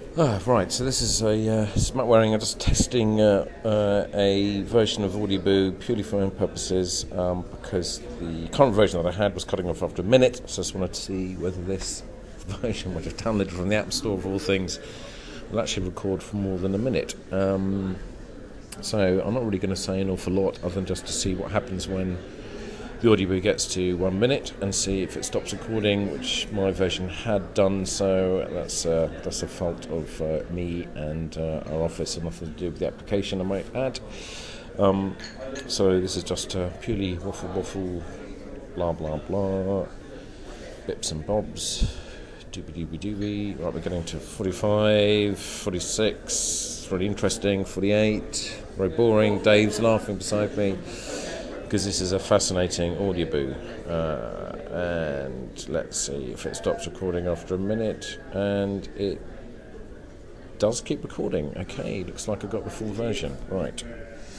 Right, so this is Matt Waring. I'm just testing a version of Audioboo purely for my own purposes because the current version that I had was cutting off after a minute, so I just wanted to see whether this version, which I've downloaded from the App Store of all things, will actually record for more than a minute. So I'm not really going to say an awful lot other than just to see what happens when the Audioboo gets to 1 minute and see if it stops recording, which my version had done. So that's a fault of me and our office, and nothing to do with the application, I might add. So this is just purely waffle, blah blah blah, bips and bobs, doobie. Right, we're getting to 45, 46, really interesting, 48, very boring. Dave's laughing beside me, because this is a fascinating Audioboo. And let's see if it stops recording after a minute, and it does keep recording. Okay, looks like I've got the full version. Right.